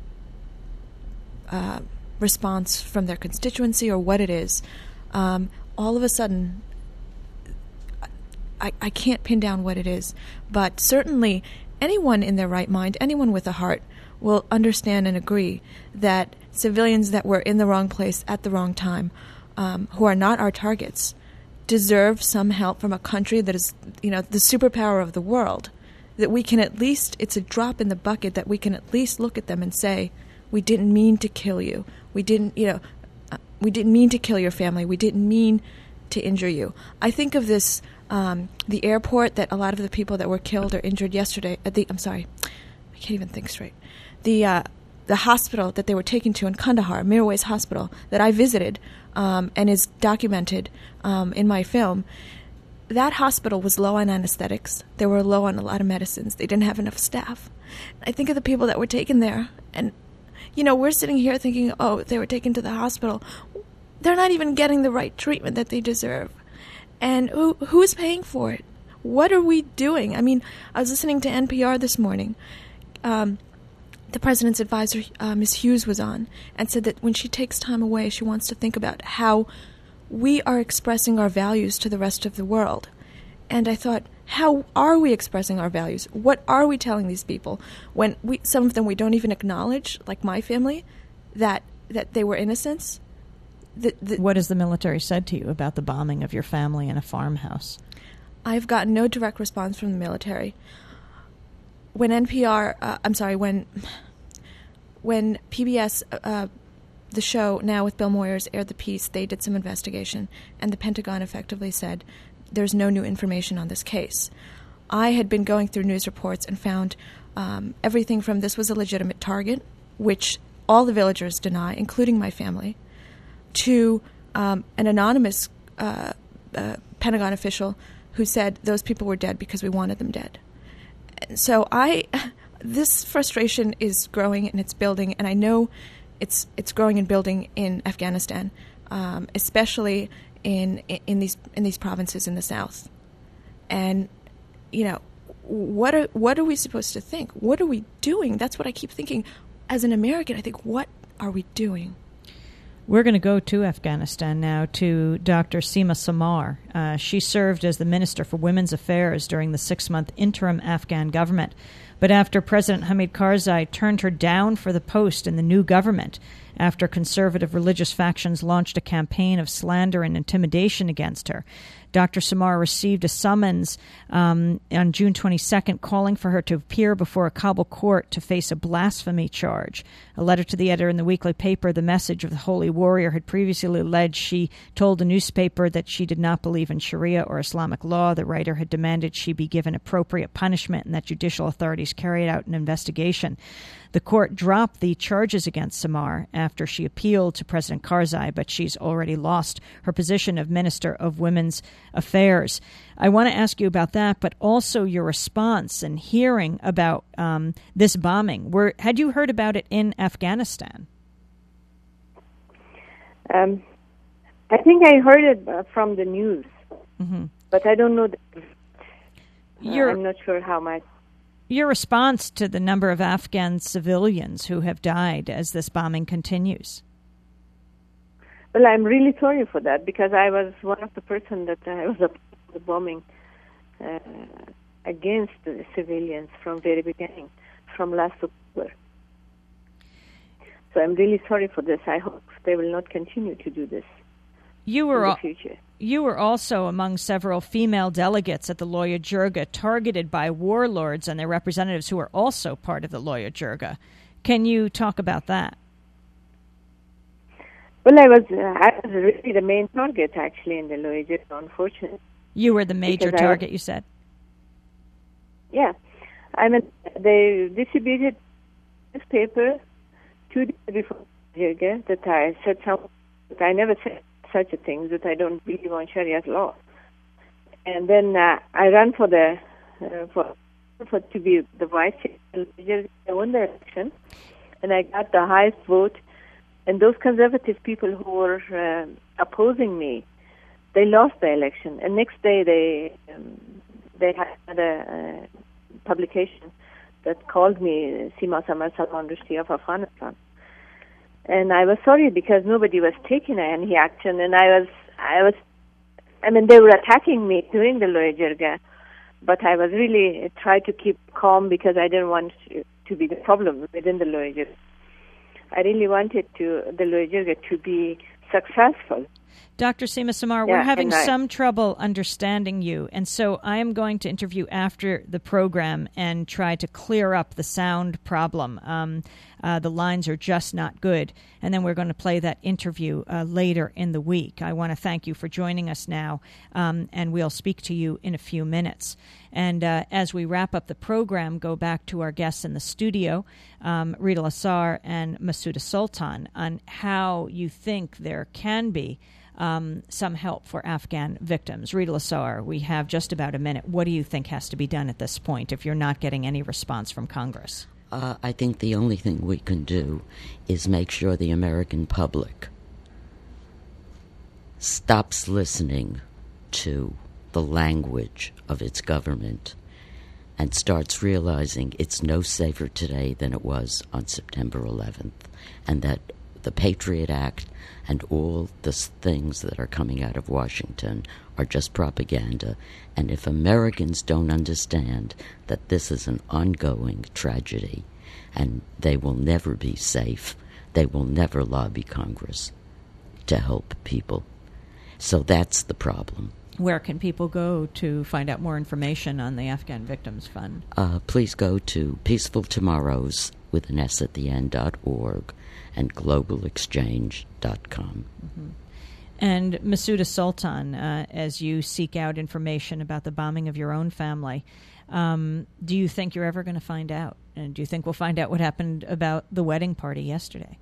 uh, response from their constituency or what it is. Um, all of a sudden, I, I can't pin down what it is, but certainly anyone in their right mind, anyone with a heart, will understand and agree that civilians that were in the wrong place at the wrong time, um, who are not our targets, deserve some help from a country that is, you know, the superpower of the world, that we can at least, it's a drop in the bucket that we can at least look at them and say, we didn't mean to kill you. We didn't, you know, uh, we didn't mean to kill your family. We didn't mean to injure you. I think of this, um, the airport that a lot of the people that were killed or injured yesterday, at the, I'm sorry, I can't even think straight. The, uh, the hospital that they were taken to in Kandahar, Mirwais Hospital, that I visited um, and is documented um, in my film, that hospital was low on anesthetics. They were low on a lot of medicines. They didn't have enough staff. I think of the people that were taken there, and, you know, we're sitting here thinking, oh, they were taken to the hospital. They're not even getting the right treatment that they deserve. And who who is paying for it? What are we doing? I mean, I was listening to N P R this morning. Um, the president's advisor, uh, Miz Hughes, was on and said that when she takes time away, she wants to think about how we are expressing our values to the rest of the world. And I thought, how are we expressing our values? What are we telling these people when we some of them we don't even acknowledge, like my family, that that they were innocents? The, the, what has the military said to you about the bombing of your family in a farmhouse? I've gotten no direct response from the military. When N P R, uh, I'm sorry, when when P B S, uh, the show Now with Bill Moyers aired the piece, they did some investigation, and the Pentagon effectively said there's no new information on this case. I had been going through news reports and found um, everything from this was a legitimate target, which all the villagers deny, including my family, to um, an anonymous uh, uh, Pentagon official who said those people were dead because we wanted them dead. And so I, this frustration is growing and it's building, and I know it's it's growing and building in Afghanistan, um, especially in in these in these provinces in the south. And you know, what are what are we supposed to think? What are we doing? That's what I keep thinking. As an American, I think, what are we doing? We're going to go to Afghanistan now to Doctor Seema Samar. Uh, she served as the Minister for Women's Affairs during the six-month interim Afghan government. But after President Hamid Karzai turned her down for the post in the new government, after conservative religious factions launched a campaign of slander and intimidation against her, Doctor Samar received a summons um, on June twenty-second calling for her to appear before a Kabul court to face a blasphemy charge. A letter to the editor in the weekly paper, The Message of the Holy Warrior, had previously alleged she told the newspaper that she did not believe in Sharia or Islamic law. The writer had demanded she be given appropriate punishment and that judicial authorities carried out an investigation. The court dropped the charges against Samar after she appealed to President Karzai, but she's already lost her position of Minister of Women's Affairs. I want to ask you about that, but also your response and hearing about um, this bombing. Were, had you heard about it in Afghanistan? Um, I think I heard it uh, from the news, mm-hmm. but I don't know. The, uh, You're, I'm not sure how much. Your response to the number of Afghan civilians who have died as this bombing continues? Well, I'm really sorry for that because I was one of the person that I was up the bombing uh, against the civilians from very beginning, from last October. So I'm really sorry for this. I hope they will not continue to do this you were in the al- future. You were also among several female delegates at the Loya Jirga targeted by warlords and their representatives who are also part of the Loya Jirga. Can you talk about that? Well, I was uh, I was really the main target, actually, in the Loya Jirga, unfortunately. You were the major Because target, I, you said? Yeah. I mean, they distributed newspaper two days before Jirga that I said something that I never said such a thing, that I don't believe on Sharia law. And then uh, I ran for the uh, for for to be the vice chair. I won the election, and I got the highest vote. And those conservative people who were uh, opposing me, they lost the election. And next day they um, they had a, a publication that called me Sima Samar Salman Rushdie of Afghanistan. And I was sorry because nobody was taking any action, and I was, I was, I mean, they were attacking me during the Loya Jirga, but I was really trying to keep calm because I didn't want to, to be the problem within the Loya Jirga. I really wanted to the Loya Jirga to be successful. Doctor Sima Samar, Yeah, we're having and I- some trouble understanding you, and so I am going to interview after the program and try to clear up the sound problem. Um, uh, the lines are just not good, and then we're going to play that interview uh, later in the week. I want to thank you for joining us now, um, and we'll speak to you in a few minutes. And uh, as we wrap up the program, go back to our guests in the studio, um, Rita Lassar and Masuda Sultan, on how you think there can be Um, some help for Afghan victims. Rita Lassar, we have just about a minute. What do you think has to be done at this point if you're not getting any response from Congress? Uh, I think the only thing we can do is make sure the American public stops listening to the language of its government and starts realizing it's no safer today than it was on September eleventh, and that the Patriot Act and all the things that are coming out of Washington are just propaganda. And if Americans don't understand that this is an ongoing tragedy and they will never be safe, they will never lobby Congress to help people. So that's the problem. Where can people go to find out more information on the Afghan Victims Fund? Uh, please go to Peaceful Tomorrows with an S at the end dot org and global exchange dot com. Mm-hmm. And Masuda Sultan, uh, as you seek out information about the bombing of your own family, um, do you think you're ever going to find out? And do you think we'll find out what happened about the wedding party yesterday?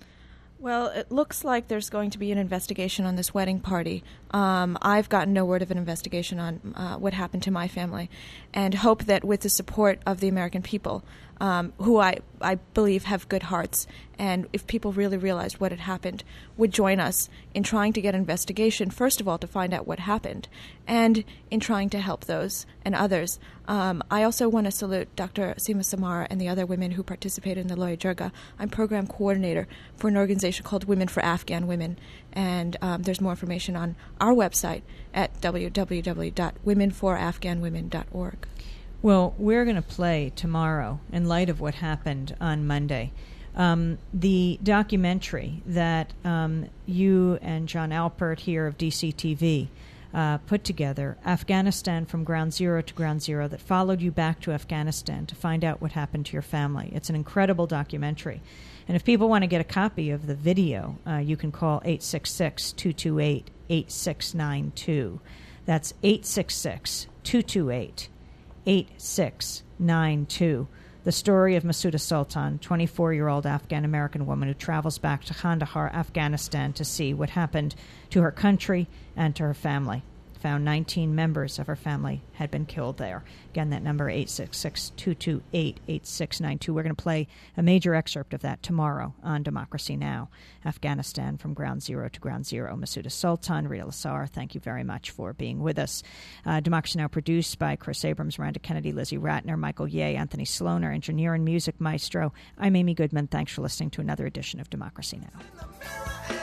Well, it looks like there's going to be an investigation on this wedding party. Um, I've gotten no word of an investigation on uh, what happened to my family, and hope that with the support of the American people, um, who I, I believe have good hearts, and if people really realized what had happened, would join us in trying to get an investigation, first of all, to find out what happened, and in trying to help those and others. Um, I also want to salute Doctor Sima Samar and the other women who participated in the Loya Jirga. I'm program coordinator for an organization called Women for Afghan Women, and um, there's more information on our website at w w w dot women for afghan women dot org. Well, we're going to play tomorrow, in light of what happened on Monday, um, the documentary that um, you and John Alpert here of D C T V uh, put together, Afghanistan from Ground Zero to Ground Zero, that followed you back to Afghanistan to find out what happened to your family. It's an incredible documentary. And if people want to get a copy of the video, uh, you can call eight six six, two two eight, eight six nine two. That's eight six six, two two eight, eight six nine two. The story of Masuda Sultan, twenty-four-year-old Afghan-American woman who travels back to Kandahar, Afghanistan, to see what happened to her country and to her family. Found nineteen members of her family had been killed there. Again, that number, eight six six, two two eight, eight six nine two. We're going to play a major excerpt of that tomorrow on Democracy Now! Afghanistan from Ground Zero to Ground Zero. Masuda Sultan, Rita Lassar, thank you very much for being with us. Uh, Democracy Now! Produced by Chris Abrams, Miranda Kennedy, Lizzie Ratner, Michael Ye, Anthony Sloan, our engineer and music maestro. I'm Amy Goodman. Thanks for listening to another edition of Democracy Now!